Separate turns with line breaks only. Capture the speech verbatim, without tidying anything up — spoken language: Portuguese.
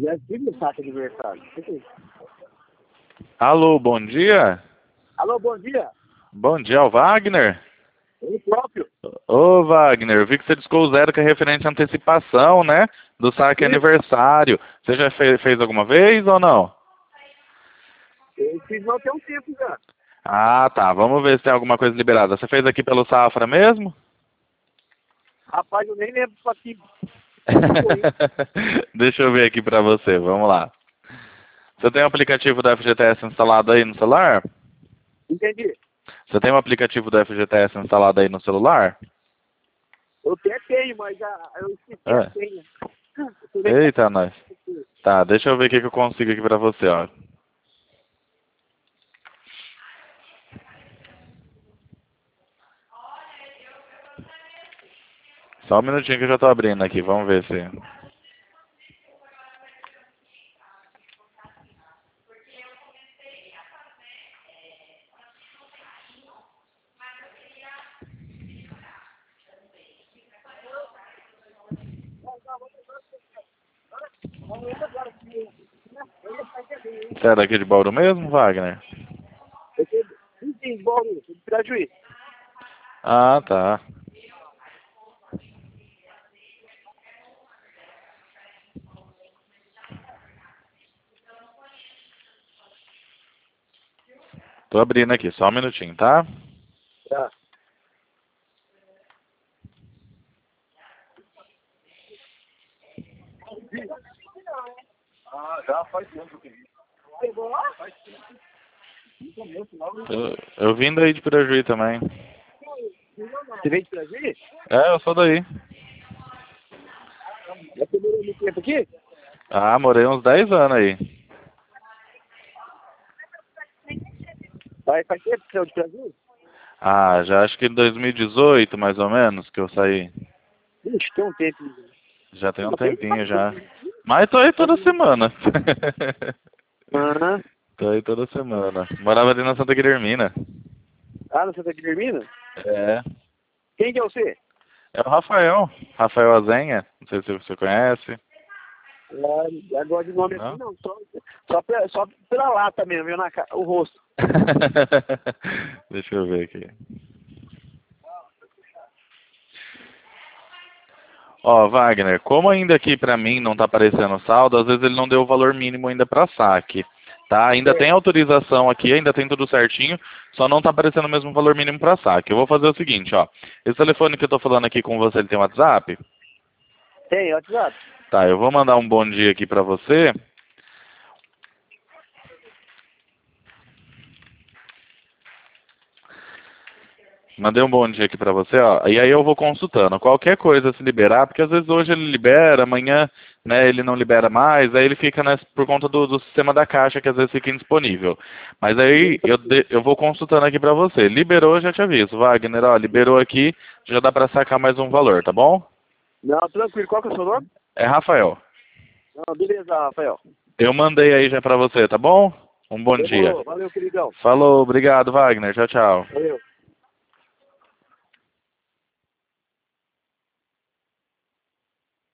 Já tive no saque aniversário.
Alô, bom dia.
Alô, bom dia.
Bom dia, o Wagner.
Ele próprio.
Ô, Wagner, eu vi que você discou o zero que é referente à antecipação, né? Do saque
Isso.
aniversário. Você já fez, fez alguma vez ou não?
Eu fiz não tem um tempo já.
Ah, tá. Vamos ver se tem alguma coisa liberada. Você fez aqui pelo Safra mesmo?
Rapaz, eu nem lembro pra que.
Deixa eu ver aqui pra você. Vamos lá. Você tem o aplicativo do F G T S instalado aí no celular?
Entendi.
Você tem o aplicativo do F G T S instalado aí no celular?
Eu até tenho, mas a, eu esqueci
É.
a senha.
Eita, nós. Tá, deixa eu ver o que que eu consigo aqui pra você, ó. Só um minutinho que eu já tô abrindo aqui, vamos ver se... Você é daqui de Bauru mesmo, Wagner?
Eu tenho vinte de Bauru, de Pirajuí.
Ah, tá. Tô abrindo aqui, só um minutinho, tá?
Tá. Ah, já faz tempo que vi. Pegou lá? Faz tempo. No começo, logo.
Eu, eu vim daí de Pirajuí também.
Você veio de Pirajuí?
É, eu sou daí.
Já demorou muito tempo aqui?
Ah, morei uns dez anos aí.
Faz, faz tempo que você é de Pirajuí?
Ah, já acho que em dois mil e dezoito, mais ou menos, que eu saí.
Ixi, tem um tempo.
Já tem um tempinho já. Mas tô aí toda semana.
Aham.
Tô aí toda semana. Morava ali na Santa Guilhermina.
Ah, não, você tá de Firmina?
É.
Quem que é você?
É o Rafael. Rafael Azenha. Não sei se você conhece.
Ah, agora de nome
Não?
assim não, só, só, pela, só pela lata mesmo, viu, na, ca- o rosto.
Deixa eu ver aqui. Ó, Wagner, como ainda aqui pra mim não tá aparecendo saldo, às vezes ele não deu o valor mínimo ainda pra saque. Tá? Ainda tem
É.
autorização aqui, ainda tem tudo certinho, só não tá aparecendo o mesmo valor mínimo pra saque. Eu vou fazer o seguinte, ó. Esse telefone que eu tô falando aqui com você, ele tem WhatsApp?
Tem, WhatsApp.
Tá, eu vou mandar um bom dia aqui pra você. Mandei um bom dia aqui pra você, ó. E aí eu vou consultando. Qualquer coisa se liberar, porque às vezes hoje ele libera, amanhã, né, ele não libera mais, aí ele fica, né, por conta do, do sistema da caixa, que às vezes fica indisponível. Mas aí eu, de- eu vou consultando aqui pra você. Liberou, eu já te aviso. Wagner, ó, liberou aqui, já dá pra sacar mais um valor, tá bom?
Não, tranquilo. Qual que é o seu nome?
É Rafael.
Não, beleza, Rafael.
Eu mandei aí já pra você, tá bom? Um bom dia.
Demorou. Valeu, queridão.
Falou, obrigado, Wagner. Tchau, tchau.
Valeu.